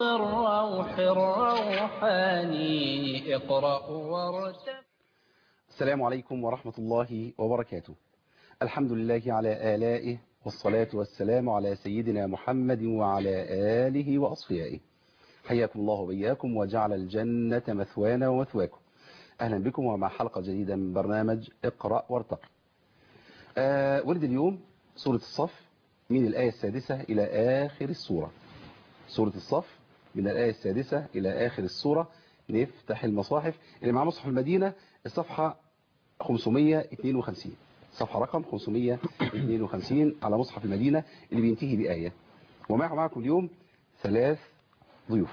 الروح الروحاني اقرأ وارتقي. السلام عليكم ورحمة الله وبركاته. الحمد لله على آلائه والصلاة والسلام على سيدنا محمد وعلى آله وأصفيائه. حياكم الله وبياكم وجعل الجنة مثوانا ومثواكم. أهلا بكم ومع حلقة جديدة من برنامج اقرأ وارتقي. ورد اليوم سورة الصف من الآية السادسة إلى آخر السورة. سورة الصف من الآية السادسة إلى آخر السورة. نفتح المصاحف اللي مع مصحف المدينة، الصفحة 552، صفحة رقم 552 على مصحف المدينة اللي بينتهي بآية. ومعكم اليوم 3 ضيوف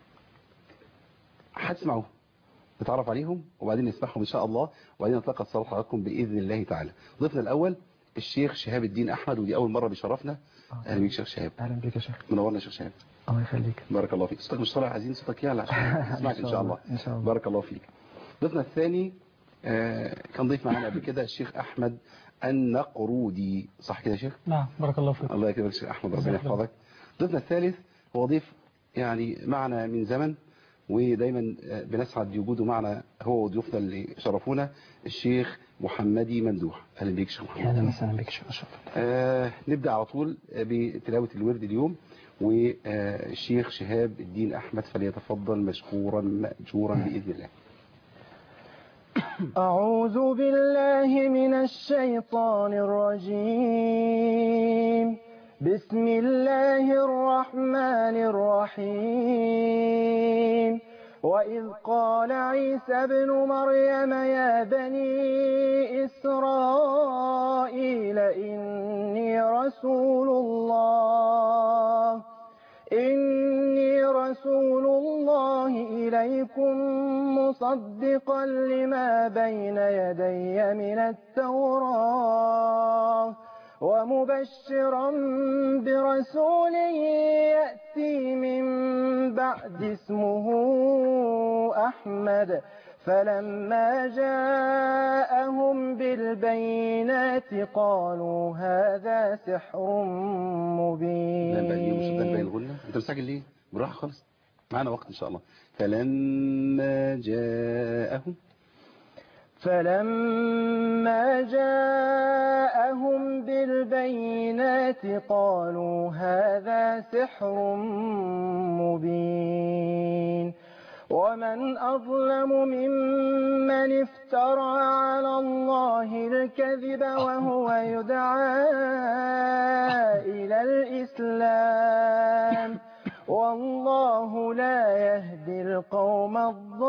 هتسمعوهم نتعرف عليهم وبعدين نسمعهم إن شاء الله وبعدين نتلقى اتصال حضراتكم بإذن الله تعالى. ضيفنا الأول الشيخ شهاب الدين أحمد، ودي أول مرة بيشرفنا. أهلا بيك شيخ شهاب. أهلا بك يا شيخ. منورنا يا شيخ شهاب. الله يخليك. بارك الله فيك. صوتك مش طالع، عايزين صوتك يعلى عشان نسمعك إن شاء الله. إن شاء الله. بارك الله فيك. ضيفنا الثاني كان ضيف معنا قبل كده الشيخ أحمد النقرودي، صح كده يا شيخ؟ نعم بارك الله فيك. الله يكرمك الشيخ أحمد، ربنا يحفظك. ضيفنا الثالث هو ضيف يعني معنا من زمن ودايما بنسعد بوجوده معنا، هو وضيوفنا اللي شرفونا، الشيخ محمدي ممدوح. اهلا بيك شيخ محمد. اهلا وسهلا بك شيخ اشرف. نبدا على طول بتلاوه الورد اليوم، والشيخ شهاب الدين احمد فليتفضل مشكورا ماجورا باذن الله. أعوذ بالله من الشيطان الرجيم. بسم الله الرحمن الرحيم. وإذ قال عيسى ابن مريم يا بني إسرائيل إني رسول الله إليكم مصدقا لما بين يدي من التوراة ومبشرا برسول يأتي من بعد اسمه أحمد. فلما جاءهم بالبينات قالوا هذا سحر مبين. انت مستعجل ليه؟ براحة خالص، معنا وقت ان شاء الله. فلما جاءهم بالبينات قالوا هذا سحر مبين. ومن أظلم ممن افترى على الله الكذب وهو يدعى إلى الإسلام والله لا يهدي القوم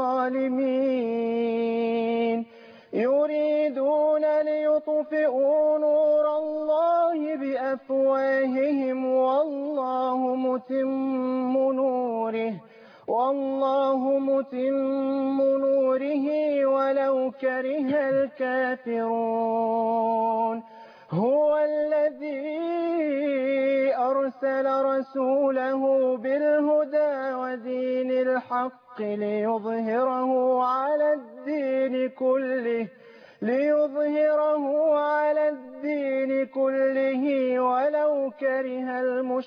الظالمين. يريدون ليطفئوا نور الله بأفواههم والله متم نوره ولو كره الكافرون. هو الذي أرسل رسوله بالهدى ودين الحق ليظهره على الدين كله ولو كره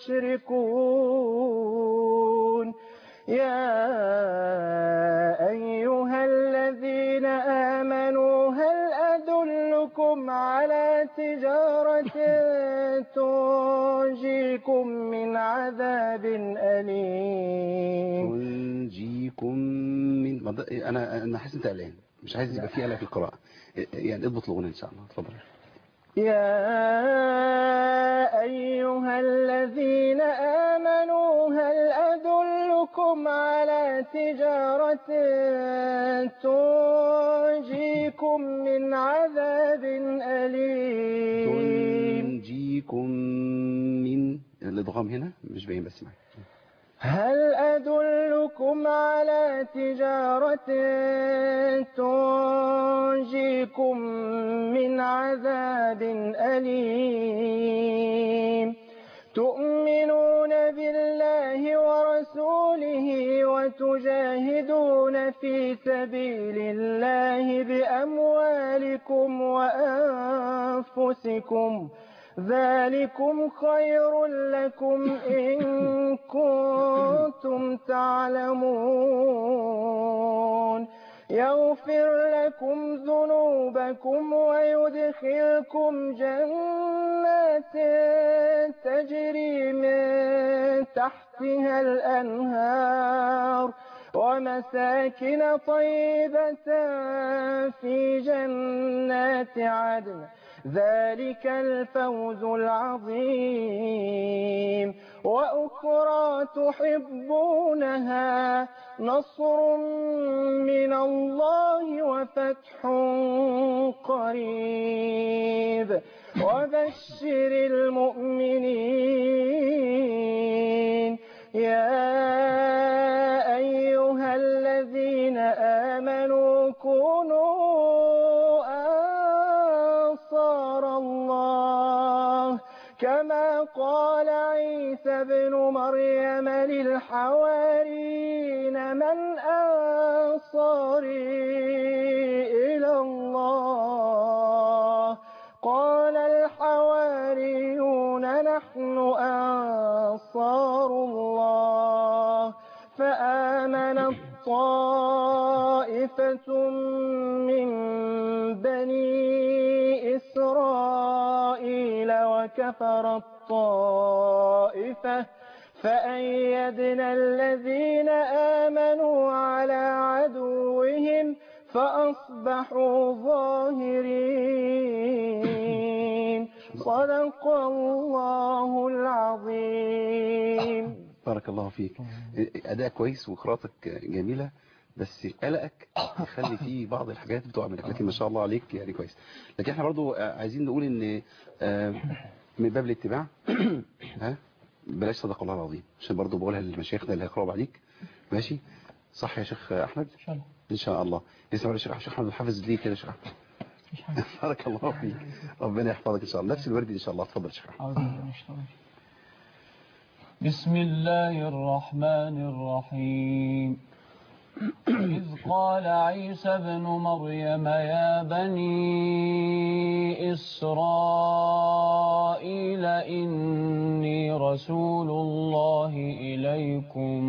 المشركون. يا أيها الذين آمنوا هل أدلكم على تجارة تنجيكم من عذاب أليم؟ تنجيكم من أنا حاسس أنت قلقان، مش عايز يبقى في قلق في القراءة، يعني اضبط الغنى إن شاء الله. اتفضل. يا أيها الذين آمنوا هل أدلكم على تجارة تنجيكم من عذاب أليم؟ تنجيكم من الإضغام هنا مش باين بس معي. هل أدلكم على تجارة تنجيكم من عذاب أليم؟ تؤمنون بالله ورسوله وتجاهدون في سبيل الله بأموالكم وأنفسكم ذلكم خير لكم إن كنتم تعلمون يغفر لكم ذنوبكم ويدخلكم جنات تجري من تحتها الأنهار ومساكن طيبة في جنات عدن ذلك الفوز العظيم وأخرى تحبونها نصر من الله وفتح قريب وبشر المؤمنين يا أيها الذين آمنوا كونوا أنصار الله كما قال عيسى ابن مريم للحواريين من أنصاري إلى الله قال الحواريون نحن أنصار الله فآمنت طائفة من بني إسرائيل وكفرت طائفة فأيدنا الذين آمنوا على عدوهم فأصبحوا ظاهرين صدق الله العظيم. بارك الله فيك. أداء كويس وقراءتك جميلة، بس قلقك يخلي فيه بعض الحاجات بتقع منك، لكن ما شاء الله عليك يعني كويس. لكن احنا برضو عايزين نقول ان من باب الاتباع ها بلاش صدق الله العظيم، عشان برضو بقولها لمشايخنا اللي هيقراوا بعديك. ماشي صح يا شيخ احمد؟ ان شاء الله ان شاء الله. اسمع يا شيخ احمد الحافظ ليه كده يا شيخ احمد؟ بارك الله فيك، ربنا يحفظك ان شاء الله. نفس الورد ان شاء الله. اتفضل يا شيخ احمد. بسم الله الرحمن الرحيم. إذ قال عيسى ابن مريم يا بني إسرائيل إني رسول الله إليكم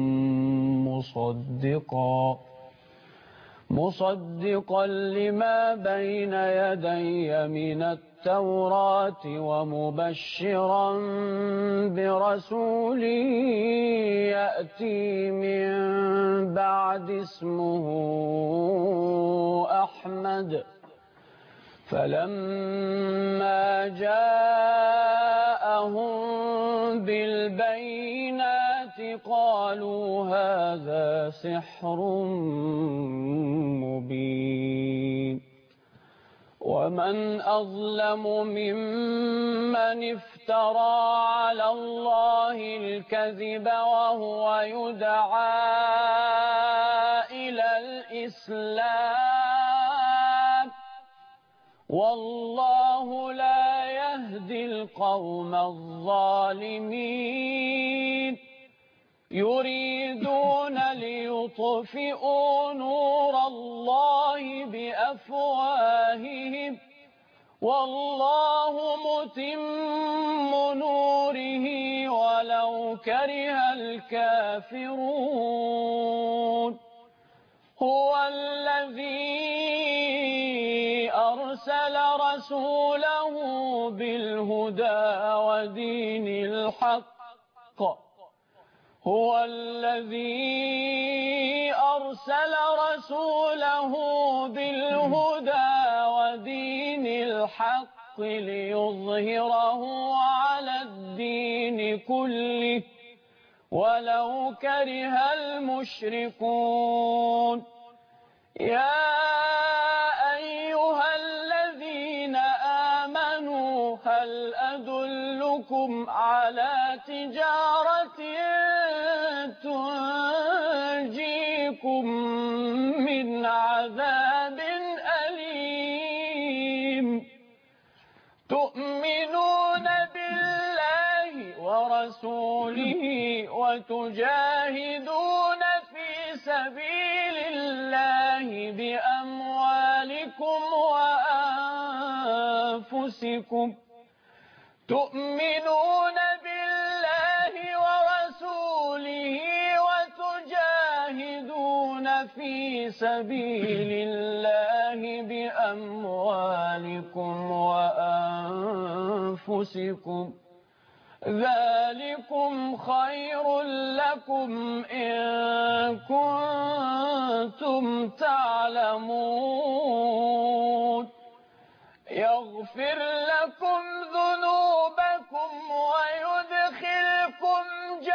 مصدقا لما بين يدي من التوراة ومبشرا برسول يأتي من بعد اسمه أحمد فلما جاءهم بالبينات قالوا هذا سحر مبين ومن أظلم ممن افترى على الله الكذب وهو يدعى إلى الإسلام والله لا يهدي القوم الظالمين يريدون ليطفئوا نور الله بأفواههم والله متم نوره ولو كره الكافرون هو الذي أرسل رسوله بالهدى ودين الحق هو الذي أرسل رسوله بالهدى ودين الحق ليظهره على الدين كله ولو كره المشركون يا أيها الذين آمنوا هل أدلكم على تجارة تنجيكم من عذاب أليم تؤمنون بالله ورسوله وتجاهدون في سبيل الله بأموالكم وأنفسكم تؤمنون بالله ورسوله وتجاهدون في سبيل الله بأموالكم وأنفسكم ذلكم خير لكم إن كنتم تعلمون يغفر لكم ذنوبكم ويدخلكم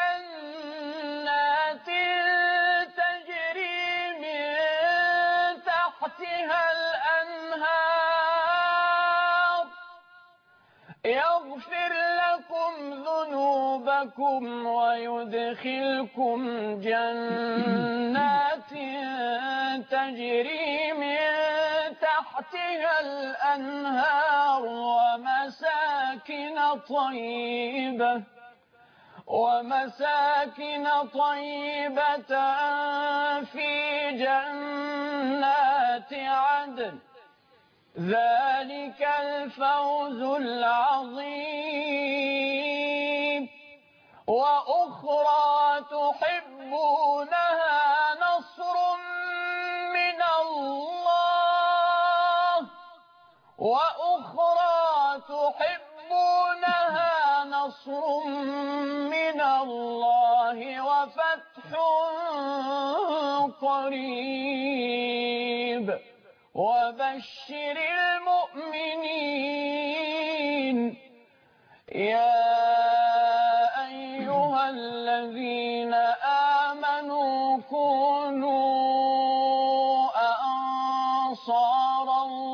جنات تجري من تحتها الأنهار يغفر لكم ذنوبكم ويدخلكم جنات تجري من تحتها الأنهار ومساكن طيبة في جنات عدن ذلك الفوز العظيم وأخرى تحبونها نصر من الله وفتح قريب وبشر المؤمنين يا أيها الذين آمنوا كونوا أنصار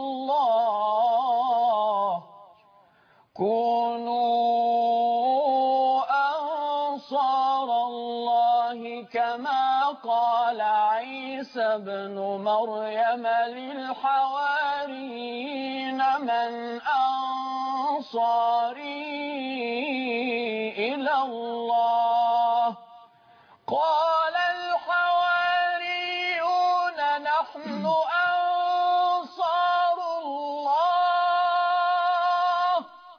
الله كما قال عيسى ابن مريم للحواريين من أنصاري إلى الله قال الحواريون نحن أنصار الله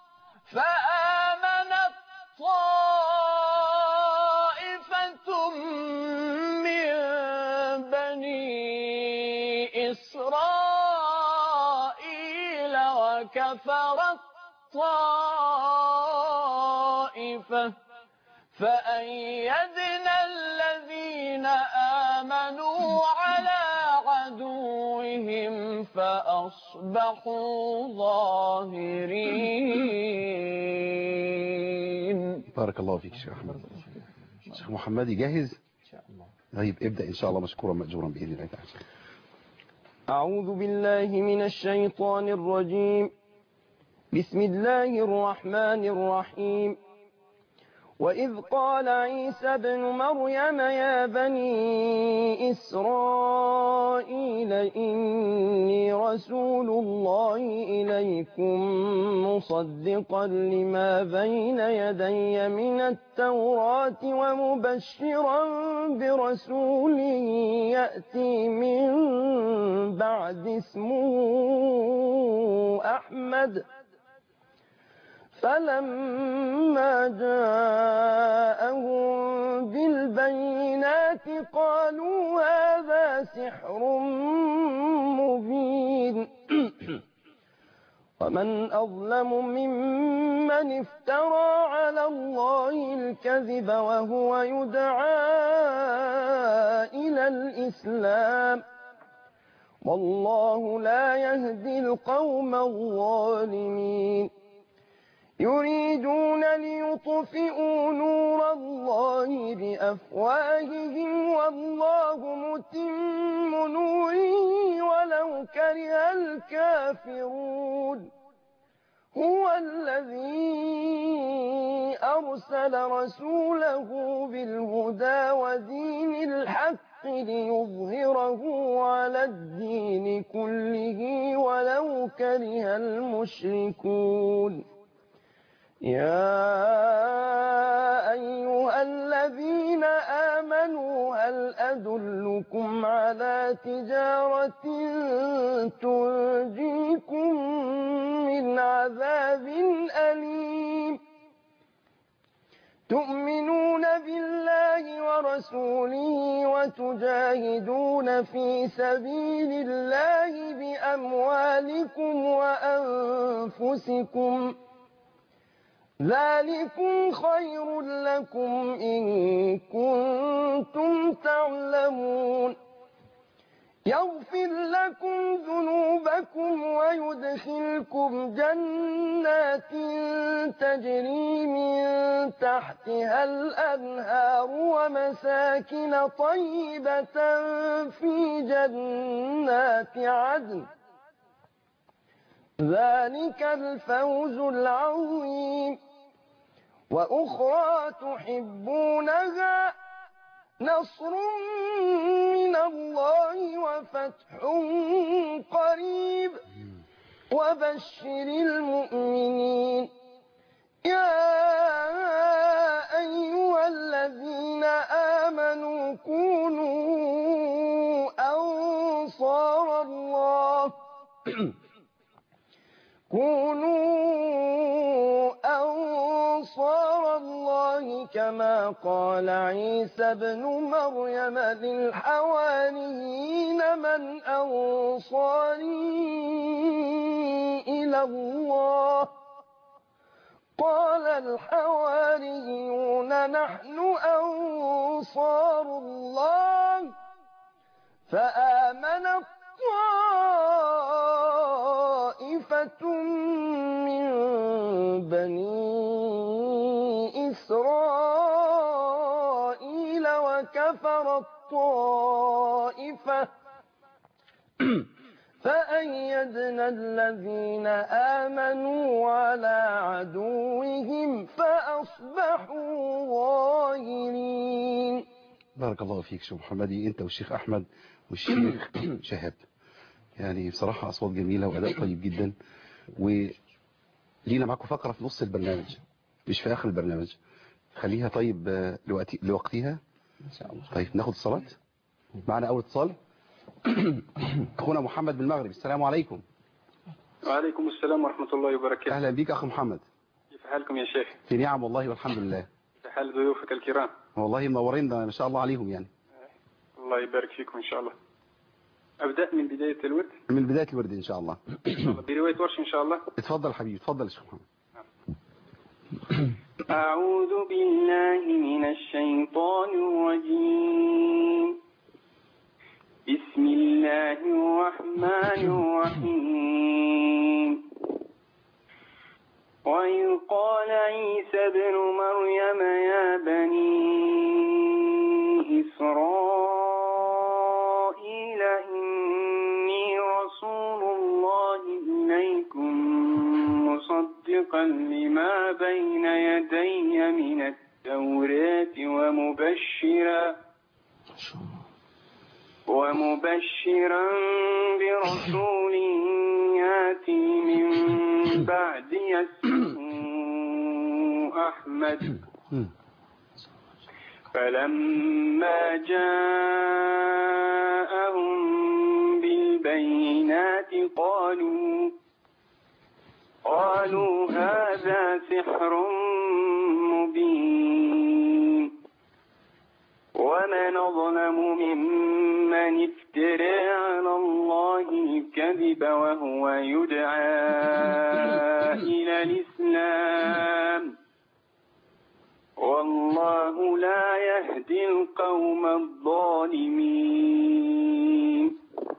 فآمنت طائفة من بني إسرائيل وكفرت طائفة فأيدنا الذين آمنوا على عدوهم فأصبحوا ظاهرين. بارك الله فيك شيخ أحمد. شيخ محمد جاهز؟ طيب ابدأ إن شاء الله مشكورا مأجورا بإذن الله تعالى. أعوذ بالله من الشيطان الرجيم. بسم الله الرحمن الرحيم. وإذ قال عيسى ابن مريم يا بني إسرائيل إني رسول الله إليكم مصدقا لما بين يدي من التوراة ومبشرا برسول يأتي من بعد اسمه أحمد فلما جاءهم بالبينات قالوا هذا سحر مبين ومن أظلم ممن افترى على الله الكذب وهو يدعى إلى الإسلام والله لا يهدي القوم الظالمين يريدون ليطفئوا نور الله بأفواههم والله متم نوره ولو كره الكافرون هو الذي أرسل رسوله بالهدى ودين الحق ليظهره على الدين كله ولو كره المشركون يا أيها الذين آمنوا هل أدلكم على تجارة تنجيكم من عذاب أليم تؤمنون بالله ورسوله وتجاهدون في سبيل الله بأموالكم وأنفسكم ذلكم خير لكم إن كنتم تعلمون يغفر لكم ذنوبكم ويدخلكم جنات تجري من تحتها الأنهار ومساكن طيبة في جنات عدن ذلك الفوز العظيم وأخرى تحبونها نصر من الله وفتح قريب وبشر المؤمنين يا أيها الذين آمنوا كونوا أنصار الله كما قال عيسى بن مريم للحواريين من أنصاري إلى الله قال الحواريون نحن أنصار الله فآمنت طائفة من بني إسرائيل وكفرت طائفة فأيدنا الذين آمنوا على عدوهم فأصبحوا ظاهرين. بارك الله فيك شيخ محمدي، انت والشيخ احمد والشيخ شهاب، يعني بصراحة اصوات جميلة واداء طيب جدا. ولينا معكم فقرة في نص البرنامج مش في اخر البرنامج، خليها طيب لوقتها ان شاء الله. طيب ناخد الصلاة. معنا اول اتصال اخونا محمد بالمغرب. السلام عليكم. وعليكم السلام ورحمة الله وبركاته. اهلا بك اخو محمد، كيف حالكم يا شيخ؟ في نعم والله والحمد لله. في حال ضيوفك الكرام؟ والله منورين ما شاء الله عليهم يعني. الله يبارك فيكم إن شاء الله. أبدأ من بداية الورد؟ من بداية الورد إن شاء الله. برواية ورش إن شاء الله. اتفضل حبيبي، اتفضل يا شيخ محمد. أعوذ بالله من الشيطان الرجيم. بسم الله الرحمن الرحيم. وإذ قال عيسى ابن مريم يا بني إسرائيل إني رسول الله إليكم مصدقا لما بين يدي من التوراة ومبشرا برسول ياتي من بعدي اسمه أحمد. فلما جاءهم بالبينات قالوا هذا سحر مبين ومن أظلم ممن افترى على الله الكذب وهو يدعى إلى الإسلام والله لا يهدي القوم الظالمين.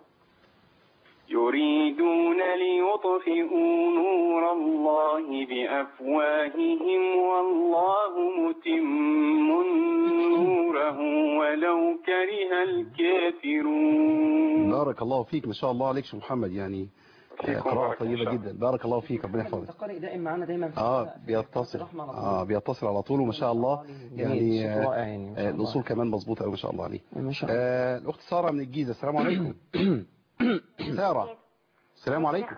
يريدون ليطفئوا نور الله بأفواههم والله متم نوره ولو كره الكافرون. بارك الله فيك، ما شاء الله عليك شيخ محمد، يعني قراءة طيبة جدا. بارك الله فيك، ربنا يحفظك. القارئ دائما معنا دايما بيتصل على طول وما شاء الله يعني الأصول كمان مظبوطة قوي ما شاء الله عليه. ما شاء الله. الأخت سارة من الجيزة. السلام عليكم. سارة السلام عليكم.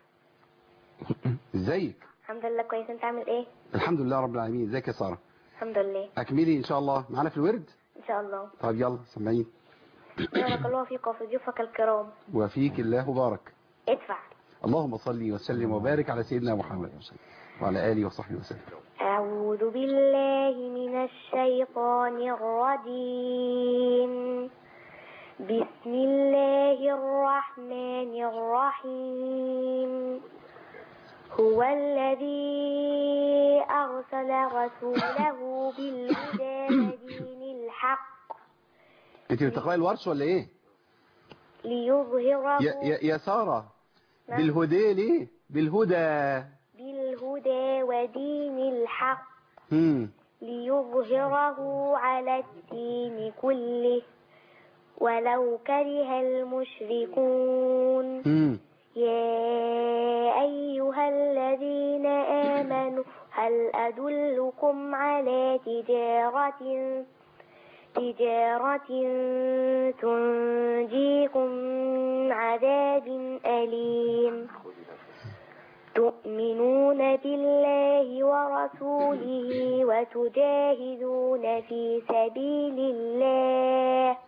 ازيك؟ الحمد لله كويس، انت عامل ايه؟ الحمد لله رب العالمين. ازيك يا سارة؟ الحمد لله. اكملي ان شاء الله معانا في الورد ان شاء الله. طيب يلا سمعين. بارك الله فيك وفي ضيوفك الكرام. وفيك الله بارك. ادفع. اللهم صل وسلم وبارك على سيدنا محمد. وعلى آله وصحبه وسلم. أعوذ بالله من الشيطان الرجيم. بسم الله الرحمن الرحيم. هو الذي أرسل رسوله بالهدى ودين الحق. انت بتقرأي الورش ولا ايه؟ ليظهره يا سارة، بالهدى ليه؟ بالهدى ودين الحق. مم. ليظهره على الدين كله ولو كره المشركون. مم. يا أيها الذين آمنوا هل أدلكم على تجارة تنجيكم من عذاب أليم. تؤمنون بالله ورسوله وتجاهدون في سبيل الله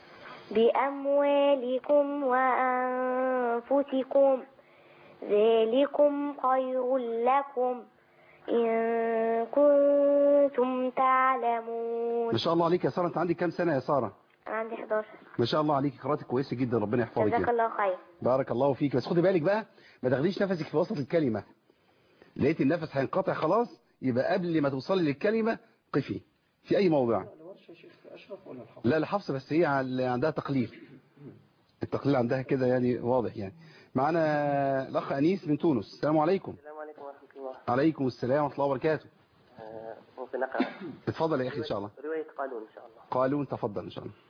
بأموالكم وأنفسكم ذلكم خير لكم إن كنتم تعلمون. ما شاء الله عليك يا سارة. انت عندك كام سنة يا سارة؟ أنا عندي 11. ما شاء الله عليك، قراءتك كويسة جدا، ربنا يحفظك. جزاك الله خير. بارك الله فيك. بس خدي بالك بقى ما تاخديش نفسك في وسط الكلمة. لقيت النفس هينقطع خلاص، يبقى قبل ما توصلي للكلمة قفي في أي موضع. لا الحفص بس هي عندها تقليل. التقليل عندها كده يعني واضح يعني. معنا الأخ أنيس من تونس. السلام عليكم. السلام عليكم ورحمة الله. عليكم السلام ورحمة الله وبركاته. ممكن أقرأ؟ اتفضل يا أخي إن شاء الله. رواية قالون إن شاء الله. قالون، تفضل إن شاء الله.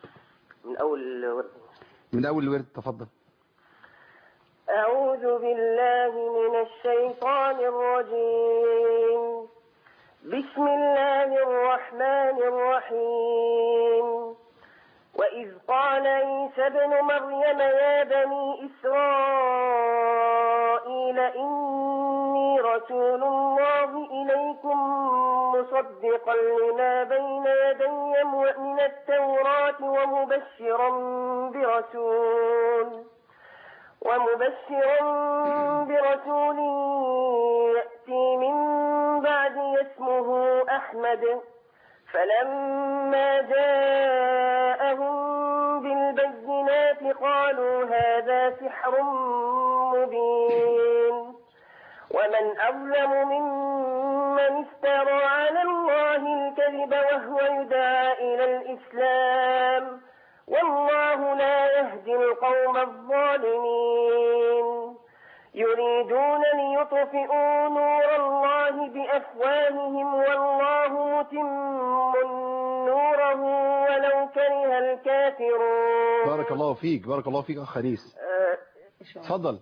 من أول الورد تفضل. أعوذ بالله من الشيطان الرجيم. بسم الله الرحمن الرحيم. وإذ قال عيسى ابن مريم يا بني إسرائيل إني رسول الله إليكم مصدقا لما بين يدي من التوراة ومبشرا برسول يأتي من بعد اسمه أحمد. فلما جاءهم بالبينات قالوا هذا سحر مبين. ومن أظلم ممن افترى على الله الكذب وهو يدعى إلى الإسلام والله لا يهدي القوم الظالمين. يريدون ليطفئوا نور الله بأفواههم والله متم نوره ولو كره الكافرون. بارك الله فيك، بارك الله فيك أخ أنيس. تفضل.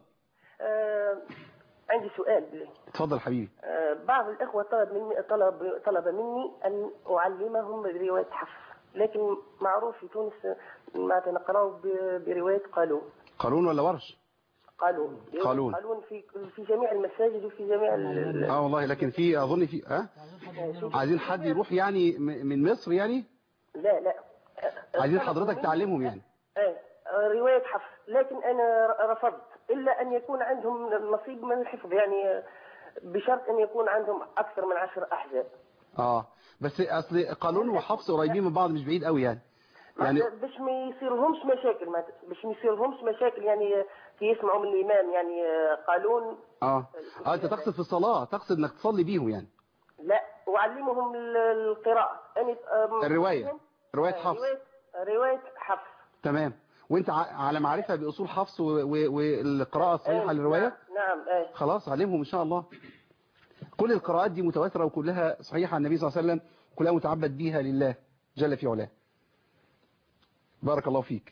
عندي سؤال. تفضل حبيبي. بعض الإخوة طلب مني أن أعلمهم رواية حفص، لكن معروف في تونس ما نقرأه برواية قالون. قالون ولا ورش؟ قالون في جميع المساجد وفي جميع والله، لكن في أظن في عايزين حد يروح يعني من مصر يعني؟ لا عايزين حضرتك تعلمهم يعني. رواية حفص، لكن أنا رفضت إلا أن يكون عندهم نصيب من الحفظ، يعني بشرط أن يكون عندهم أكثر من 10 أحزاب. بس أصل قالون وحفص قريبين من بعض، مش بعيد قوي يعني باش ما يصيرهمش مشاكل يعني كي يسمعوا من الإمام يعني قالون. أنت تقصد في الصلاة، تقصد أنك تصلي بيهم يعني؟ لا، أعلمهم القراءة يعني رواية حفص. رواية حفص. تمام. وانت على معرفة بأصول حفص والقراءة الصحيحة للرواية؟ نعم. خلاص علمهم إن شاء الله. كل القراءات دي متواترة وكلها صحيحة عن النبي صلى الله عليه وسلم، كلها متعبد بيها لله جل في علاه. بارك الله فيك.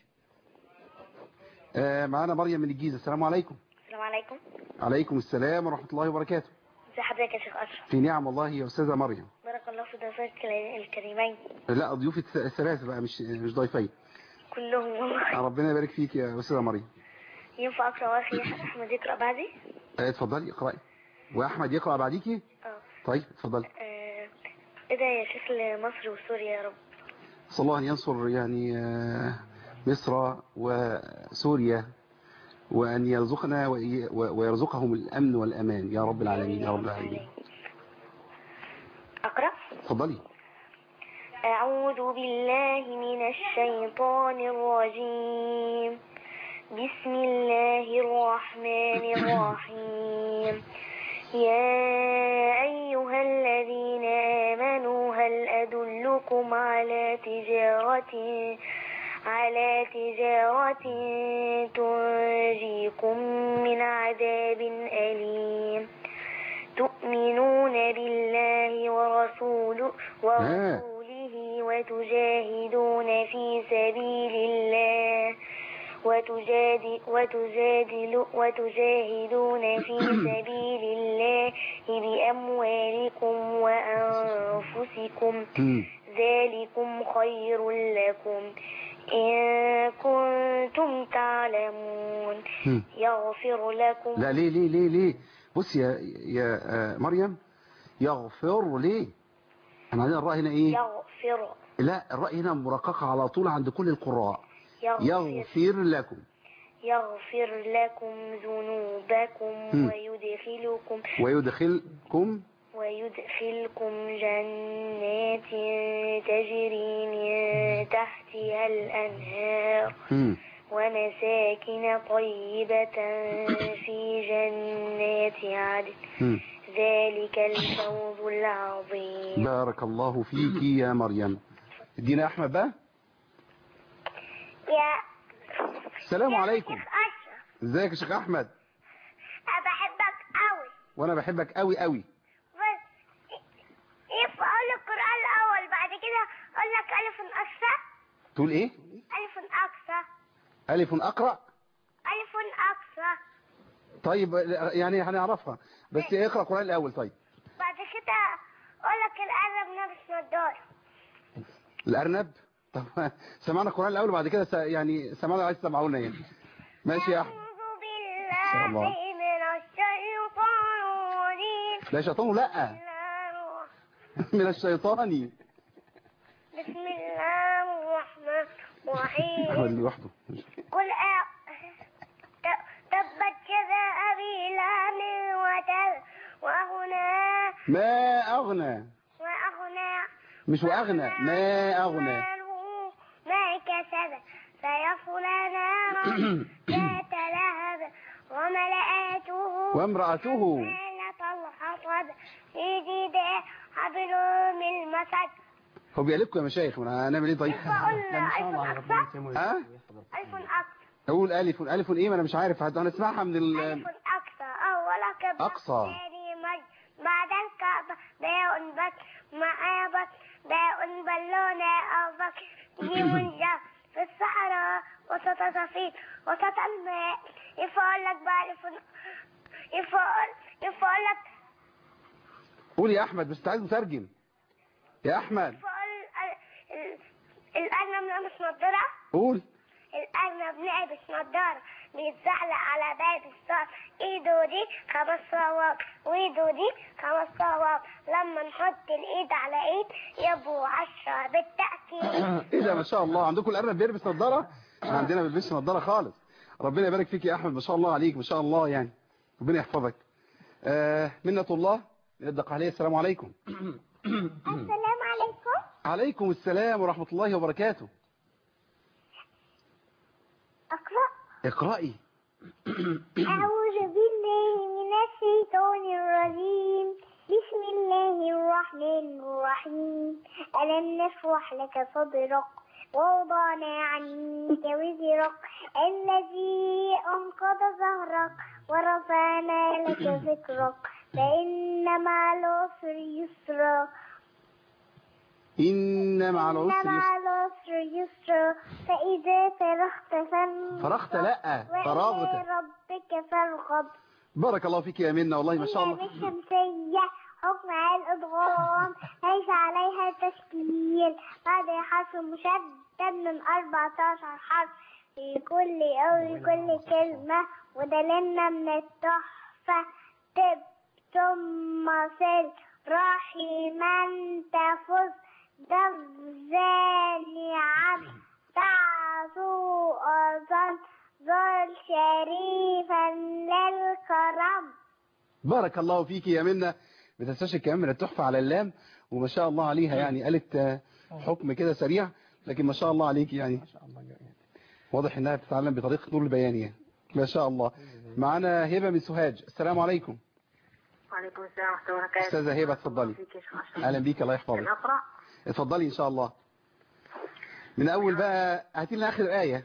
معانا مريم من الجيزة. السلام عليكم. السلام عليكم. عليكم السلام ورحمة الله وبركاته. ازي حضرتك يا شيخ أشرف؟ في نعم والله يا أستاذة مريم. بارك الله في ضيوفك الكريمين. لا، ضيوف الثلاثة بقى مش ضيفين كلهم والله. ربنا يبارك فيك يا أستاذة مريم. ينفع أقرأ وأخي أحمد يقرأ بعدي؟ اتفضلي اقرأي. وأحمد يقرأ بعديكي؟ طيب اتفضلي. ادعي يا شيخ لمصر وسوريا يا رب. صلى الله أن ينصر يعني مصر وسوريا وأن يرزقنا ويرزقهم الأمن والأمان يا رب العالمين يا رب العالمين. أقرأ. تفضلي. أعوذ بالله من الشيطان الرجيم. بسم الله الرحمن الرحيم. يا أيها الذين آمنوا هل أدلكم على تجارة تنجيكم من عذاب أليم تؤمنون بالله ورسوله وتجاهدون في سبيل الله وتجاهدون في سبيل الله بأموالكم وأنفسكم ذلكم خير لكم إن كنتم تعلمون يغفر لكم. لا ليه بص يا مريم، يغفر ليه؟ احنا عندنا الراء هنا ايه؟ يغفر. لا الراء هنا مرققة على طول عند كل القراء. يغفر لكم. يغفر لكم ذنوبكم ويدخلكم جنات تجري من تحتها الأنهار ومساكن طيبة في جنات عدن ذلك الفوز العظيم. بارك الله فيك يا مريم. ادينا أحمد بقى. السلام عليكم. ازيك يا شيخ أحمد؟ أنا بحبك قوي. وأنا بحبك قوي قوي. بس أقول القرآن الأول بعد كده أقول لك ألف أقصى. تقول إيه؟ ألف أقصى. ألف أقرأ. ألف أقصى. طيب يعني هنعرفها بس اقرأ القرآن الأول. طيب بعد كده أقول لك الأرنب لابس نضارة. الأرنب؟ طب سمعنا القرآن الأول وبعد كده يعني سمعنا عايز تسمعونا يعني. ماشي يا أحمد. أعوذ بالله من الشيطان الرجيم. لا شيطان لا من الشيطان. بسم الله الرحمن الرحيم. أحمد لوحده. قل تبت يدا أبي لهب وتب وأغنى. ما أغنى. مش وأغنى. ما أغنى. ما كسب سيصلى نارا ذات لهب وامرأته حمالة الحطب في جيدها حبل من مسد. هو بيقلبكم يا مشايخ، هنعمل ايه طيب؟ ها؟ ألف أقصى. اقول ألف ايه؟ ما انا مش عارف، هنسمعها من ألف أقصى أولك أقصى بعد الكعبة باء بك معابك باء بلونا أرضك جيم جاء في الصحراء وسط صفير وسط الماء. يفعل لك بقى يفعل لك. قول يا أحمد بس عايز نترجم يا أحمد. يفعل الأرنب لابس نضارة. قول. الأرنب لابس نضارة بيتزحلق على باب الصف. ايده دي 5 صواب وايده دي 5 صواب. لما نحط الايد على ايد يبقوا 10 بالتأكيد. ايه ده ما شاء الله، عندكم الأرنب بيلبس نضارة؟ احنا عندنا ما بيلبسش نضارة خالص. ربنا يبارك فيك يا أحمد، ما شاء الله عليك ما شاء الله يعني، ربنا يحفظك. منة الله من الدقهلية. السلام عليكم. السلام عليكم. عليكم السلام ورحمة الله وبركاته. أقرأ. اقرأي. أعوذ بالله من الشيطان الرجيم. بسم الله الرحمن الرحيم. ألم نشرح لك صدرك ووضعنا عنك وزرك الذي أنقض ظهرك ورفعنا لك ذكرك فإن مع العسر يسرا. إن مع العسر يسرا فإذا فرغت لا فرغت ربك فارغب. بارك الله فيك يا منة والله ما شاء الله. الشمسية حكم على الإدغام ليس عليها تشكيل بعد حرف مشدد من 14 حرف في كل كل كلمة ودللنا من التحفة تب ثم سل رحما تفز دفزان عبد تعزو أظن ذو الشريك بارك الله فيك يا منى، بتستشهد كمان من التحفة على اللام، وما شاء الله عليها يعني قالت حكم كده سريع، لكن ما شاء الله عليك يعني واضح انها بتتعلم بطريقة نور البيانية ما شاء الله. معانا هبة من سوهاج. السلام عليكم. وعليكم السلام ورحمة الله وبركاته. استاذة هبة اتفضلي. اهلا بيك، الله يحفظك. أقرأ. اتفضلي ان شاء الله. من اول بقى هاتي لنا اخر آية.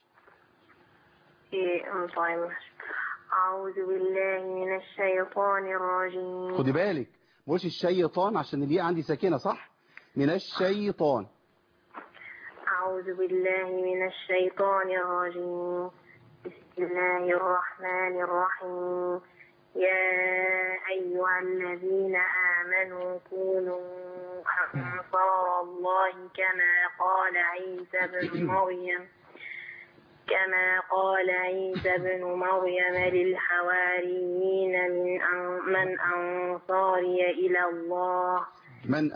طيب. أعوذ بالله من الشيطان الرجيم. خدي بالك ما قولش الشيطان عشان الياء عندي ساكنة صح؟ من الشيطان. أعوذ بالله من الشيطان الرجيم. بسم الله الرحمن الرحيم. يا أيها الذين آمنوا كونوا أنصار الله كما قال عيسى بن مريم للحواريين من أنصاري إلى الله. من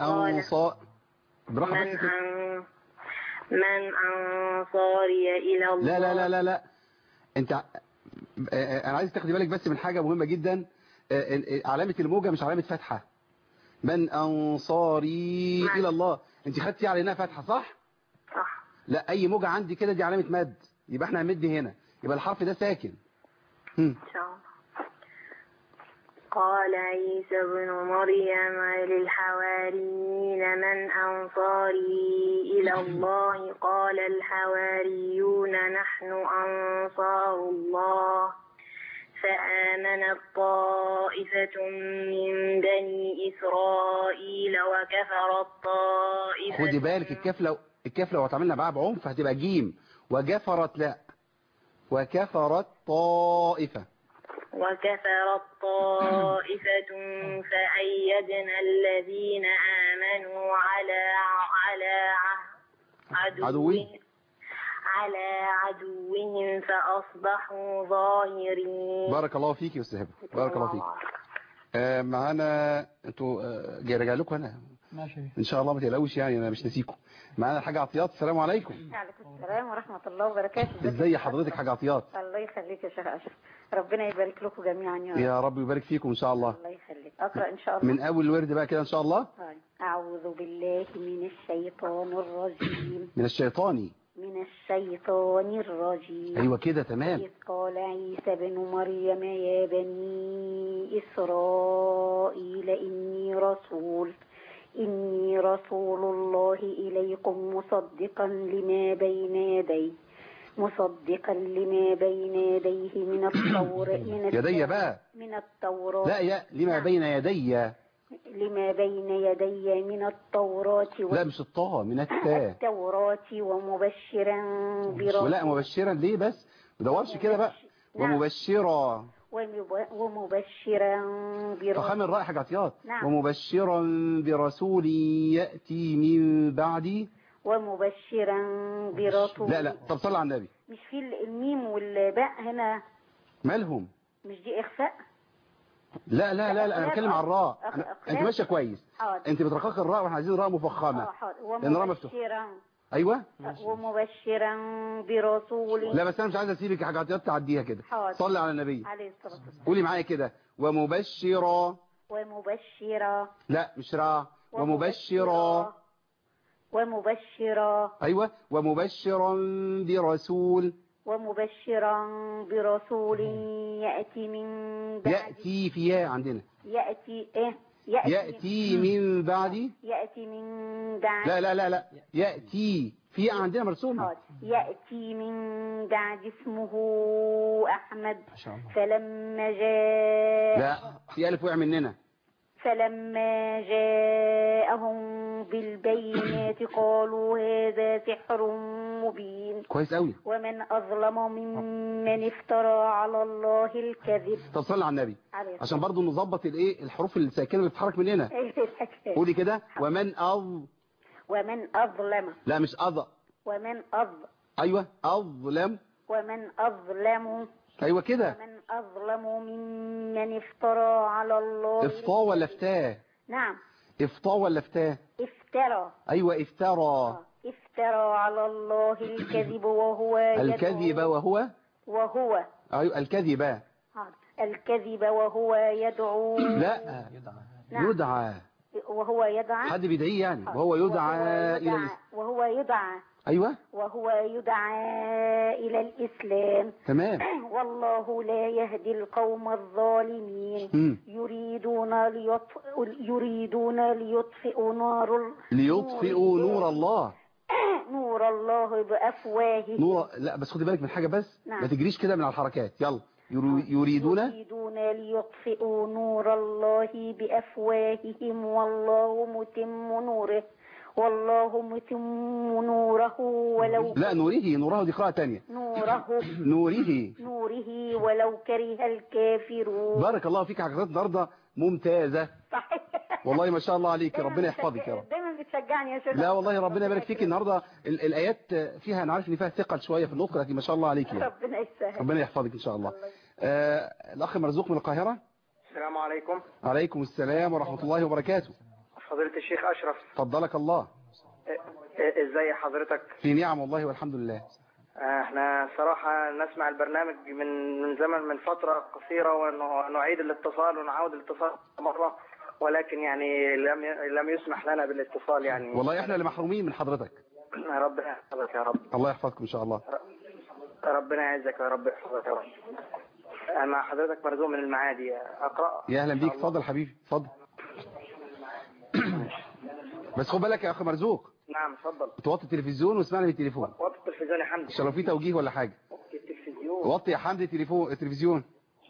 أنصاري إلى الله. لا انت انا عايز تاخدي بالك بس من حاجة مهمة جدا. علامة الموجة مش علامة فتحة. من أنصاري إلى الله، انت خدتي على انها فتحة صح؟ صح. لا اي موجة عندي كده دي علامة مد، يبقى احنا هنمد هنا، يبقى الحرف ده ساكن. إن شاء الله. قال عيسى بن مريم للحواريين من أنصاري إلى الله قال الحواريون نحن أنصار الله. فآمنت طائفة من بني إسرائيل وكفرت طائفة. خدي بالك الكاف لو هتعملنا معاها بعنف هتبقى جيم، وجفرت لا، وكفرت طائفة. وكفرت طائفة فأيدنا الذين آمنوا على عدوهم فأصبحوا ظاهرين. بارك الله فيك يا أستاذ هبة، بارك الله فيك. معانا انتوا جاي راجع لكم انا ماشي ان شاء الله، ما تقلقوش يعني انا مش ناسيكم. معانا الحاجة عطيات. السلام عليكم. وعليكم السلام ورحمة الله وبركاته. ازاي حضرتك حاجة عطيات؟ الله يخليك يا شيخ أشرف، ربنا يبارك لكم جميعا يا رب. يا رب يبارك فيكم ان شاء الله. الله يخليك. أقرأ إن شاء الله من أول الورد بقى كده ان شاء الله. أعوذ بالله من الشيطان الرجيم. من الشيطان الرجيم. ايوه كده تمام. إذ قال عيسى بن مريم يا بني إسرائيل إني رسول الله إليكم مصدقا لما بين يديه من التوراة. يدي بقى من التوراة. لا يا لما بين يدي من التوراة. لا مش الطاء، من التوراة ومبشرا برسول. لا مبشرا ليه بس ما دورش كده بقى. ومبشرا فخام الرائحة حاجة عطيات. ومبشرا برسول يأتي من بعدي. ومبشرا برسول. لا طب صلى على النبي. مش في الميم والباء هنا مالهم؟ مش دي إخفاء؟ لا انا بتكلم على الراء. انت ماشيه كويس. انت بترقق الراء واحنا عايزين راء مفخمه لان الراء مفتوح. ايوه ومبشرا برسول. لا بس انا مش عايز اسيبك حاجه عطيات تعديها كده. صلي على النبي عليه الصلاه والسلام. قولي معايا كده ومبشرا. لا مش را. ومبشرا ايوه ومبشرا برسول يأتي من بعد. يأتي فيها عندنا. يأتي من بعد. لا يأتي فيها عندنا مرسومة. يأتي من بعد اسمه أحمد. فلما جاء. لا في ألف وقع مننا. فلما جاءهم بالبينات قالوا هذا سحر مبين. كويس قوي. ومن أظلم ممن افترى على الله الكذب. طب صلي على النبي عشان برضو نظبط الحروف الساكنة اللي بتتحرك مننا. قولي كده ومن أظلم. لا مش أيوة أظلم. ومن أظلم. أيوة كده. ومن أظلم ممن افترى على الله. إفطاء ولا فتاة؟ نعم. إفطاء ولا فتاة؟ افترى. أيوة افترى. افترى على الله الكذب وهو الكذب وهو. أيوة الكذب. الكذب وهو يدعو. لا، يدعى. وهو يدعى. حد بيدعيه يعني، وهو يدعى إلى الإسلام. وهو يدعى. أيوة. وهو يدعى إلى الإسلام. تمام. والله لا يهدي القوم الظالمين. يريدون ليطفئوا نور الله. نور الله بأفواههم. لا بس خدي بالك من حاجة بس. نعم. ما تجريش كده من على الحركات. يلا. يريدون ليطفئوا نور الله بأفواههم والله متم نوره ولو. لا، نوره دي قراءة تانية. نوره ولو كره الكافرون. بارك الله فيك، حضرتك النهارده ممتازة. صحيح. والله ما شاء الله عليك، ربنا يحفظك يا رب. دايما بتشجعني يا شيخ. لا والله ربنا يبارك فيك. النهارده الآيات فيها، أنا عارف إن فيها ثقل شوية في النطق، لكن ما شاء الله عليك يعني. ربنا يسهل. ربنا يحفظك إن شاء الله. الأخ مرزوق من القاهرة. السلام عليكم. عليكم السلام ورحمة الله وبركاته. فضيلة الشيخ أشرف. فضلك الله. ازاي حضرتك؟ في نعم والله والحمد لله. احنا صراحة نسمع البرنامج من زمن، من فترة قصيرة، ونعيد الاتصال ونعود الاتصال مرة، ولكن يعني لم يسمح لنا بالاتصال يعني. والله احنا اللي محرومين من حضرتك. ربنا يحفظك يا رب. الله يحفظكم ان شاء الله. ربنا يعزك يا رب، يحفظك يا رب. انا حضرتك مرزوق من المعادي، اقرأ. يا اهلا بيك، اتفضل حبيبي اتفضل. بس خد بالك يا اخ مرزوق. نعم اتفضل. توطي التلفزيون واسمعني في التليفون. وطي التلفزيون يا حمدي عشان لو في توجيه ولا حاجه. وطي التلفزيون. وطي يا حمدي التلفزيون.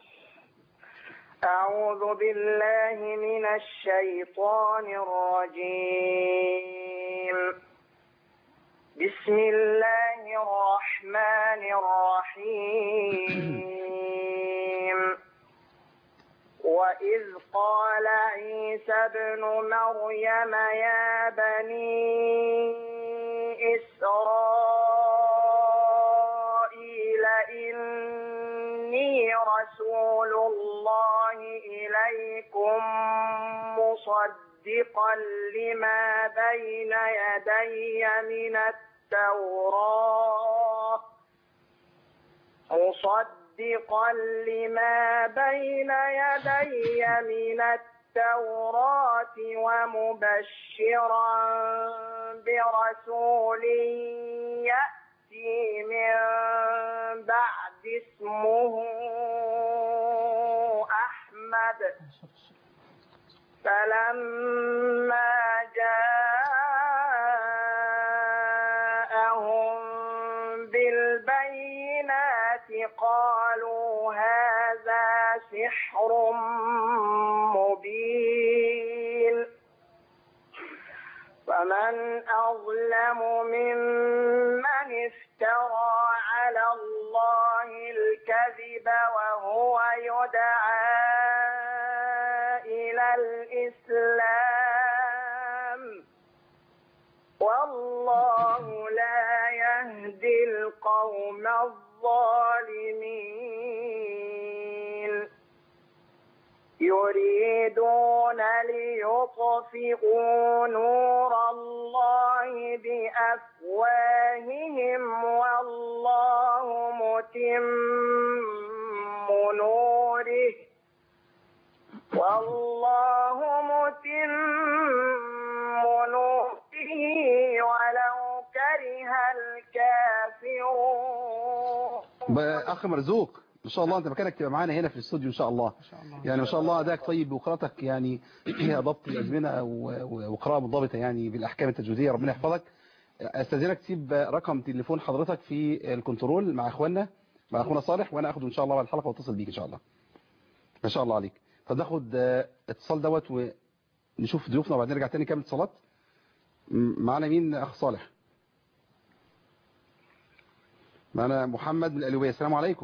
أعوذ بالله من الشيطان الرجيم. بسم الله الرحمن الرحيم. وإذ قال عيسى ابن مريم يا بني إسرائيل إني رسول الله إليكم مصدقا لما بين يدي من التوراة ومبشرا برسول يأتي من بعد اسمه أحمد. فلما جاءهم بالبينات قالوا هذا سحر مبين. فمن أظلم ممن افترى على الله الكذب وهو يدعى إلى الإسلام والله لا يهدي القوم الظالمين. يريدون ليطفئوا نور الله بأفواههم والله متم نوره ولو كره الكافرون. أخ مرزوق ان شاء الله انت مكانك تبقى معانا هنا في الاستوديو ان شاء الله. يعني ما شاء الله ادائك طيب وقراءتك يعني فيها ضبط الازمنه وقراءه منضبطه يعني بالاحكام التجويديه. ربنا يحفظك. استاذنك تسيب رقم تليفون حضرتك في الكنترول مع اخواننا، مع اخونا صالح، وانا اخده ان شاء الله بعد الحلقه واتصل بيك ان شاء الله. ما شاء الله عليك. فناخد اتصال دوت ونشوف ضيوفنا وبعدين نرجع تاني نكمل اتصالات. معانا مين اخ صالح؟ معانا محمد من القليوبيه. السلام عليكم.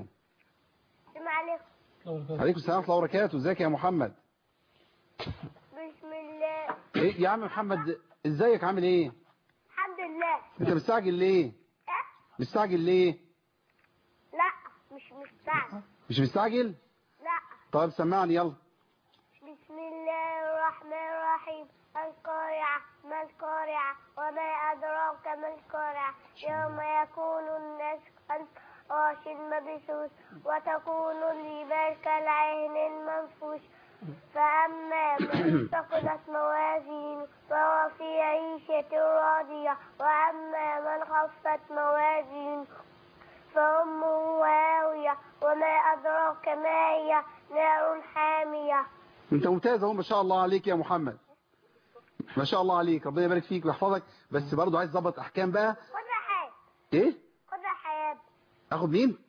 عليكم السلام ورحمة الله وبركاته. ازيك يا محمد؟ بسم الله. ايه يا عم محمد، ازيك عامل ايه؟ الحمد لله. انت مستعجل ليه؟ مستعجل ليه؟ لا مش مستعجل. مش مستعجل؟ لا. طيب سمعني يلا. بسم الله الرحمن الرحيم. القارعة ما القارعة وما أدراك ما القارعة يوم يكون الناس كالفراش المبثوث وتكون الجبال كالعهن المنفوش فأما من ثقلت موازينه فهو في عيشة راضية وأما من خفت موازينه فأمه هاوية وما أدراك ما هي نار حامية. انت ممتاز اهو ما شاء الله عليك يا محمد، ما شاء الله عليك، ربنا يبارك فيك ويحفظك. بس برضو عايز اظبط احكام بقى. خد رحاب. ايه؟ خد رحاب. اخد مين؟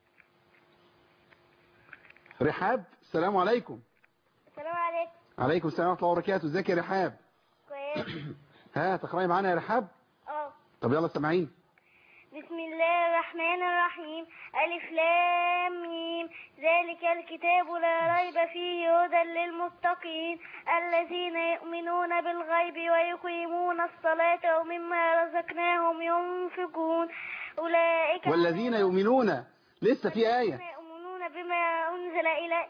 رحاب. السلام عليكم. السلام عليكم. عليكم السلام ورحمه الله وبركاته. ازيك يا رحاب؟ كويس. ها تقرأي معانا يا رحاب؟ طب يلا سامعين. بسم الله الرحمن الرحيم. ألف لام ميم ذلك الكتاب لا ريب فيه هدى للمتقين الذين يؤمنون بالغيب ويقيمون الصلاة ومما رزقناهم ينفقون أولئك والذين يؤمنون لسه في آية يؤمنون بما أنزل إليك.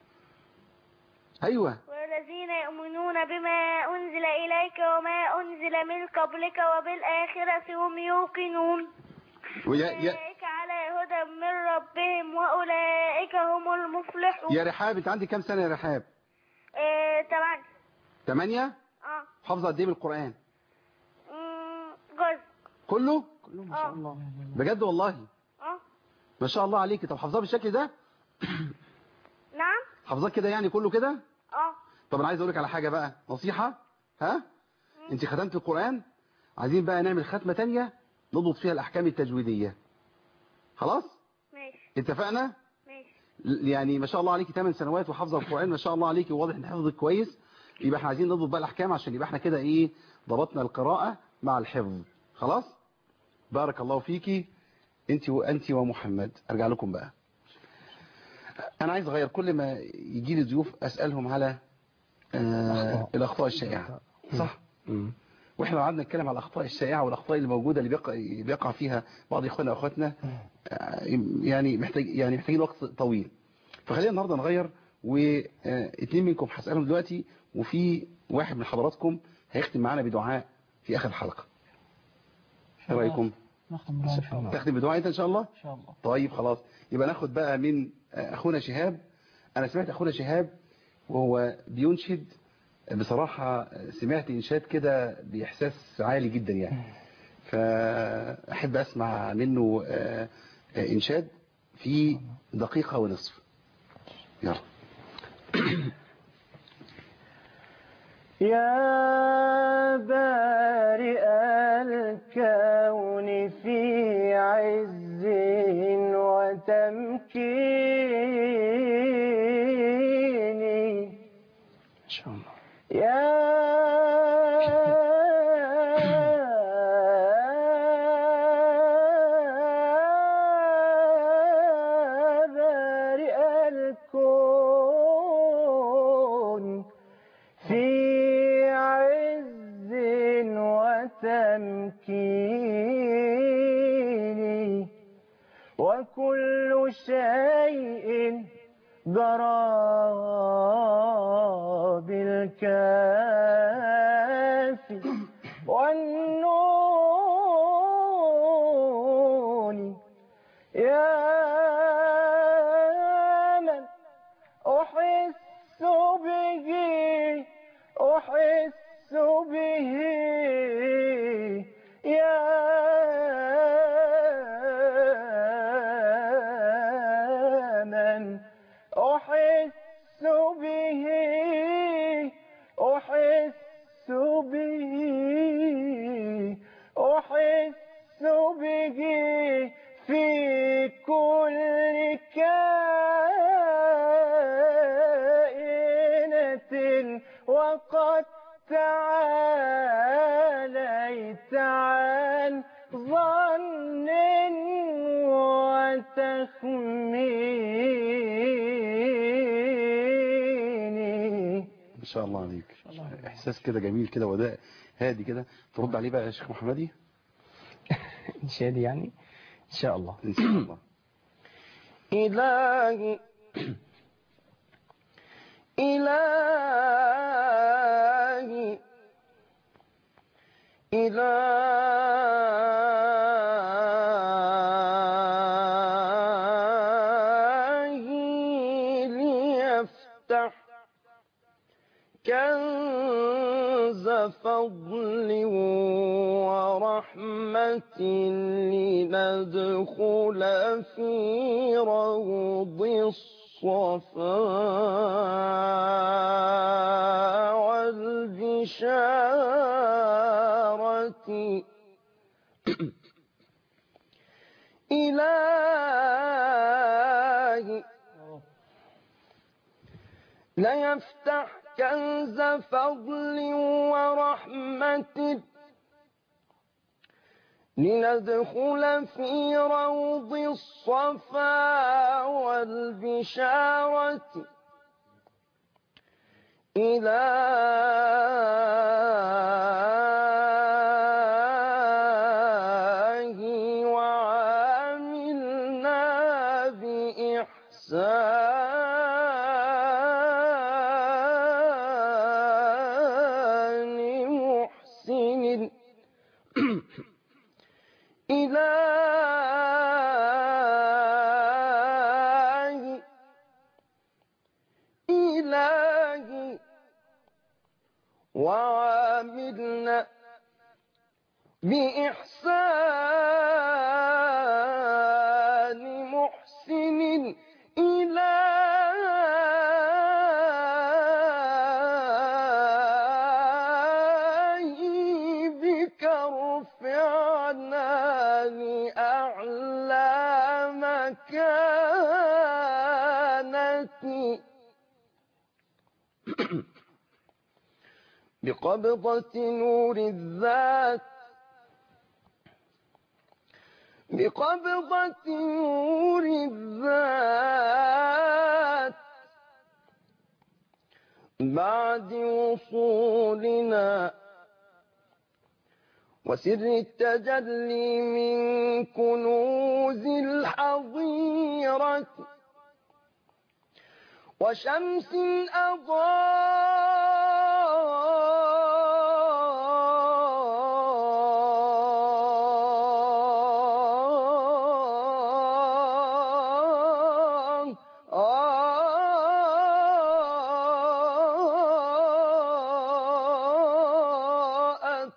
أيوة. والذين يؤمنون بما أنزل إليك وما أنزل من قبلك وبالآخرة هم يوقنون أولئك على هدى من ربهم وأولئك هم المفلحون. يا رحاب انت عندك كام سنة يا رحاب؟ 8. حافظة قد ايه من القرآن؟ جزء. كله ما شاء الله. بجد والله؟ ما شاء الله عليكي. طب حافظاه بالشكل ده؟ نعم. حافظاه كده يعني كله كده؟ طب انا عايز اقول لك على حاجة بقى، نصيحة. ها انت ختمت القرآن، عايزين بقى نعمل ختمة تانية نضبط فيها الأحكام التجويدية. خلاص؟ ماشي. اتفقنا؟ ماشي. يعني ما شاء الله عليكي 8 سنوات وحافظة القرآن ما شاء الله عليكي، وواضح ان حفظك كويس. يبقى احنا عايزين نضبط بقى الأحكام عشان يبقى احنا كده ايه ضبطنا القراءة مع الحفظ. خلاص؟ بارك الله فيكي انت ومحمد. ارجع لكم بقى. انا عايز اغير، كل ما يجي لي ضيوف اسالهم على الاخطاء الشائعه. صح. واحنا لو قعدنا نتكلم على الاخطاء الشائعه والاخطاء اللي موجوده اللي بيقع فيها بعض اخواننا واخواتنا، يعني محتاجين وقت طويل. فخلينا النهارده نغير، واثنين منكم هسالهم دلوقتي، وفي واحد من حضراتكم هيختم معانا بدعاء في اخر الحلقه. ايه رايكم؟ تختم بدعاء انت ان شاء الله؟ ان شاء الله. طيب خلاص، يبقى ناخد بقى من اخونا شهاب. انا سمعت اخونا شهاب وهو بينشد، بصراحة سمعت إنشاد كده بإحساس عالي جدا يعني، فأحب أسمع منه إنشاد في دقيقة ونصف. يلا. يا بارئ الكون في عز وتمكين إن شاء الله. يا بارئ الكون في عز وتمكين وكل شيء جرى بالكاف والنون يا من أحس به يا من أحس به في كل كائنة وقد تعاليت عن ظن وتخمين. ما شاء الله عليك، إحساس كده جميل كده وداء هادي كده. ترد عليه بقى يا شيخ محمدي؟ إنشادي يعني إن شاء الله. إن شاء الله. إلهي إلهي كنز فضل ورحمة لندخل في روض الصفا والبشارة إلهي ليفتح كنز فضل ورحمة لندخل في روض الصفا والبشارة إلهي وعاملنا بإحسان محسن إلهي وعاملنا بإحسان محسن إلهي بك رفعنا لأعلى مكانتي بقبضة نور الذات بقبضة نور الذات بعد وصولنا وسر التجلي من كنوز الحظيرة وشمس أضاءت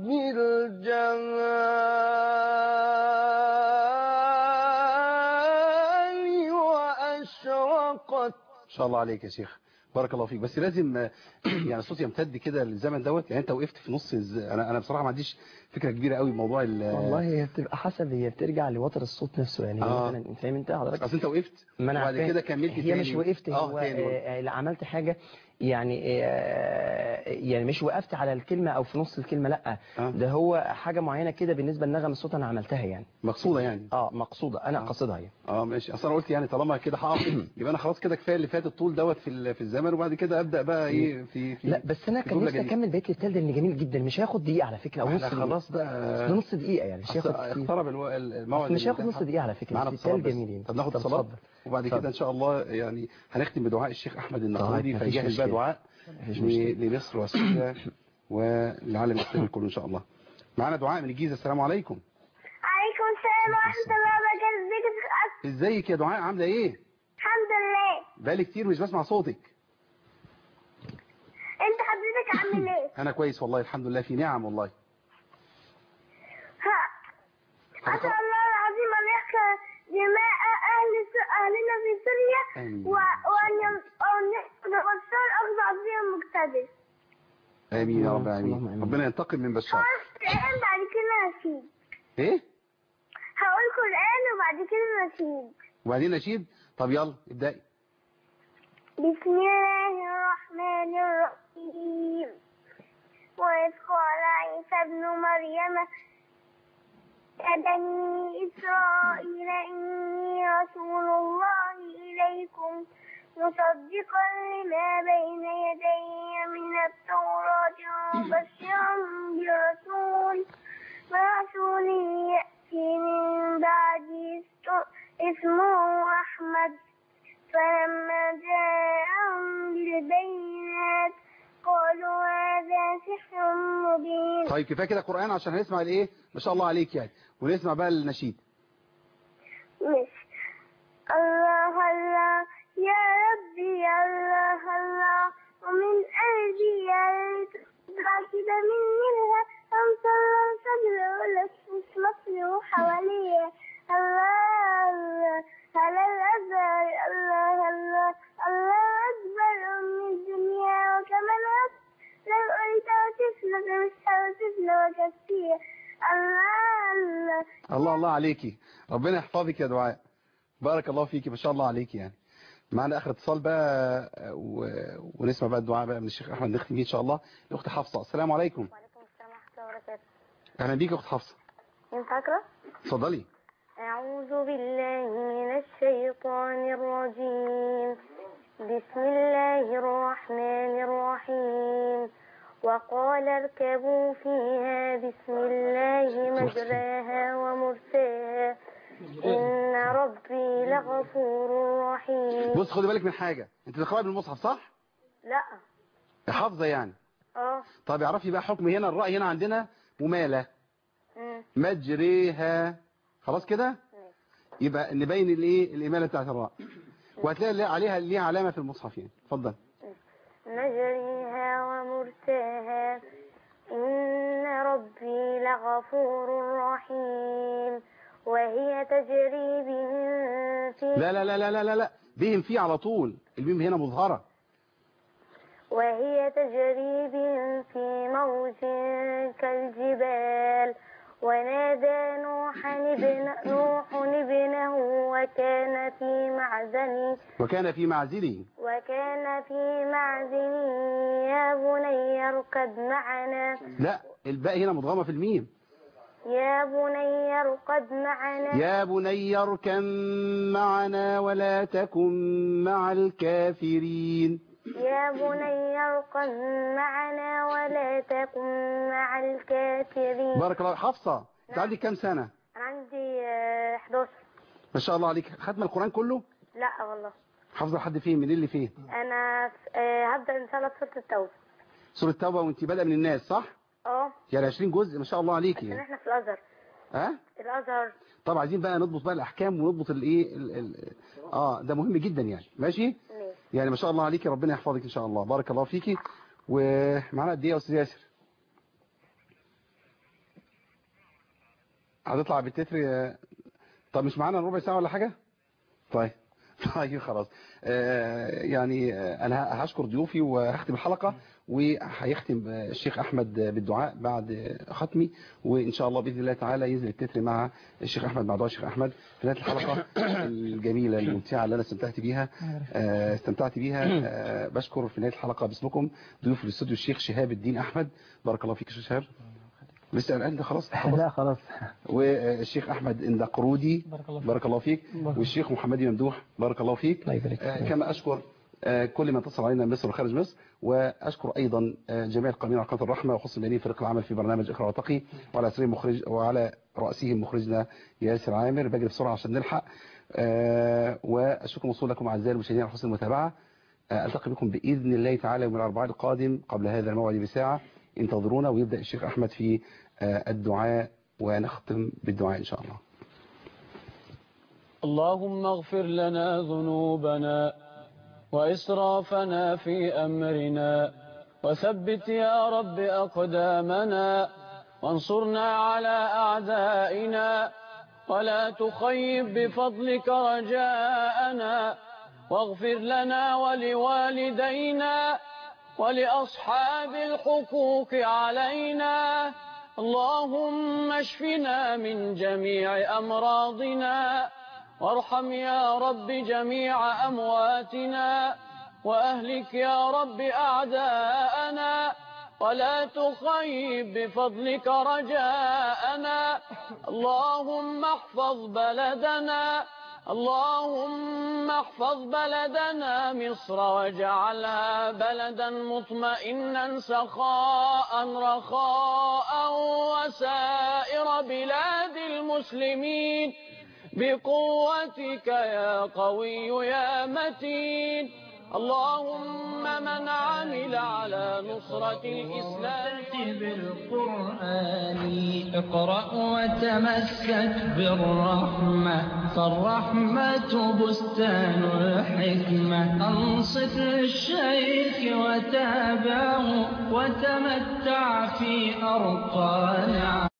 بالجمال وأشرقت. ما شاء الله عليك يا شيخ، بارك الله فيك. بس لازم يعني الصوت يمتد كده للزمن دوت، يعني انت وقفت في نص انا بصراحه ما عنديش فكره كبيره قوي بموضوع والله هي بتبقى حسب، هي بترجع لوتر الصوت نفسه يعني. مثلا فاهم انت حضرتك، اصل انت وقفت وبعد كده كملت هي تاني. مش وقفت، هو اللي عملت حاجه يعني مش وقفت على الكلمه او في نص الكلمه، لا ده هو حاجه معينه كده بالنسبه لنغم الصوت انا عملتها يعني مقصوده يعني. مقصوده، انا قاصدها يعني. ماشي. اصل انا قلت يعني طالما كده هقف يبقى انا خلاص كده كفايه اللي فات الطول دوت في الزمن، وبعد كده ابدا بقى ايه في لا بس انا كان نفسي اكمل بقيه التال ده، اللي جميل جدا. مش هياخد دقيقه على فكره او نص دقيقه. خلاص بقى نص دقيقه يعني، مش هياخد اقترب الموعد، مش هياخد نص دقيقه على فكره. التال جميل. طب ناخد صلاه وبعد كده ان شاء الله يعني هنختم بدعاء الشيخ احمد النقودي، فيجهز بقى دعاء لمصر وسوريا وللعالم الاسلامي كله ان شاء الله. معانا دعاء من الجيزه. السلام عليكم. عليكم السلام ورحمه الله وبركاته. ازيك يا دعاء، عامله ايه؟ الحمد لله. بقالي كتير مش بسمع صوتك. انت حضرتك عامل ايه؟ انا كويس والله الحمد لله، في نعم والله. أسأل الله العظيم أن يحفظ دماء أهلنا في سوريا وأن يحفظ بشار أخذ عظيم مقتدر. آمين يا رب العالمين. ربنا ينتقم من بشار. هقول قرآن بعد كده نشيد. إيه؟ هقول قرآن وبعد كده نشيد. وبعدين نشيد؟ طب يلا ابدأي. بسم الله الرحمن الرحيم. وإذ قال عيسى ابن مريم يا بني إسرائيل إني رسول الله إليكم مصدقا لما بين يدي من التوراة ومبشرا برسول يأتي من بعدي اسمه أحمد فلما جاءهم بالبينات قالوا هذا سحر مبين. طيب كفايه كده قرآن عشان هنسمع الايه ما شاء الله عليك يعني، ونسمع بقى النشيد. مش الله الله يا ربي الله الله ومن قلبي يا ريت تطلع كده مني لها أوصل للفجر أقولك مش مصري وحواليا الله الله على الأزهر الله الله الله أكبر أم الدنيا وكمان لو قلت وتفلق مش هوصفنا وكفيها الله الله الله الله عليكي، ربنا يحفظك يا دعاء، بارك الله فيكي، ما شاء الله عليكي. يعني معنا اخر اتصال بقى ونسمع بقى الدعاء بقى من الشيخ احمد نختم بيه ان شاء الله. الاخت حفصه، السلام عليكم. وعليكم السلام ورحمة الله وبركاته. اهلا بيك يا اخت حفصه. ينفع أقرأ؟ اتفضلي. أعوذ بالله من الشيطان الرجيم. بسم الله الرحمن الرحيم. وقال اركبوا فيها بسم الله مجراها ومرساها إن ربي لغفور رحيم. بص خدي بالك من حاجة، انت بتقرأي بالمصحف صح؟ لا. حافظة يعني؟ طب اعرفي بقى حكم هنا، الراء هنا عندنا ممالة. مجريها، خلاص كده؟ يبقى نبين الايه الإمالة بتاعت الراء، وهتلاقي عليها ليها علامة في المصحف يعني. اتفضل. مجريها ومرساها إن ربي لغفور رحيم. وهي تجري بهم في لا لا لا لا لا لا بهم في على طول، الميم هنا مظهرة. وهي تجري بهم في موج كالجبال. ونادى نوح ابنه وكان في معزله يا بني اركب معنا. لا الباء هنا مضغمة في الميم. يا بني اركب معنا. يا بني اركب معنا ولا تكن مع الكافرين. يا بني اركب معنا ولا تكن مع الكافرين. بارك الله. حفصة انت عندك كام سنة؟ انا عندي 11. ما شاء الله عليك. ختم القرآن كله؟ لا والله. حافظة لحد فين؟ من اللي فين؟ انا هبدأ ان شاء الله سورة التوبة. سورة التوبة وانت بادئة من الناس صح؟ يعني 20 جزء، ما شاء الله عليكي. عشان احنا في الازهر. الازهر. طب عايزين بقى نضبط بقى الاحكام ونضبط الايه ده مهم جدا يعني. ماشي؟ يعني ما شاء الله عليكي، ربنا يحفظك ان شاء الله. بارك الله فيكي. ومعنا قد ايه يا استاذ ياسر؟ هتطلع بالتتر. طب مش معانا ربع ساعة ولا حاجة؟ طيب خلاص. يعني انا هشكر ضيوفي وهختم الحلقة، وهيختم الشيخ احمد بالدعاء بعد ختمي، وان شاء الله باذن الله تعالى ينزل التتر مع الشيخ احمد مع دعاء الشيخ احمد في نهايه الحلقه الجميله الممتعه اللي انا استمتعت بيها. بشكر في نهايه الحلقه باسمكم ضيوف الاستوديو الشيخ شهاب الدين احمد. بارك الله فيك يا شهاب. لسه الان ده خلاص؟ لا خلاص. والشيخ احمد اندقرودي بارك الله فيك. والشيخ محمد ممدوح بارك الله فيك. كما اشكر كل من اتصل علينا من مصر وخارج مصر، واشكر ايضا جميع القائمين على قناه الرحمه وخصوصا بني فريق العمل في برنامج اقرا وتقي، وعلى راسهم مخرجنا ياسر عامر. بجري بسرعه عشان نلحق. والشكر موصول لكم اعزائي المشاهدين على حسن المتابعه. التقي بكم باذن الله تعالى يوم الاربعاء القادم قبل هذا الموعد بساعه. انتظرونا، ويبدا الشيخ احمد في الدعاء ونختم بالدعاء ان شاء الله. اللهم اغفر لنا ذنوبنا وإسرافنا في أمرنا، وثبت يا رب أقدامنا، وانصرنا على أعدائنا، ولا تخيب بفضلك رجاءنا، واغفر لنا ولوالدينا ولأصحاب الحقوق علينا. اللهم اشفنا من جميع أمراضنا، وارحم يا رب جميع أمواتنا، وأهلك يا رب أعداءنا، ولا تخيب بفضلك رجاءنا. اللهم احفظ بلدنا، اللهم احفظ بلدنا مصر، واجعلها بلدا مطمئنا سخاء رخاء، وسائر بلاد المسلمين بقوتك يا قوي يا متين. اللهم من عمل على نصرة الإسلام بالقرآن اقرأ وتمسك بالرحمة فالرحمة بستان الحكمة أنصت للشيخ وتابعه وتمتع في أرقى نعمه.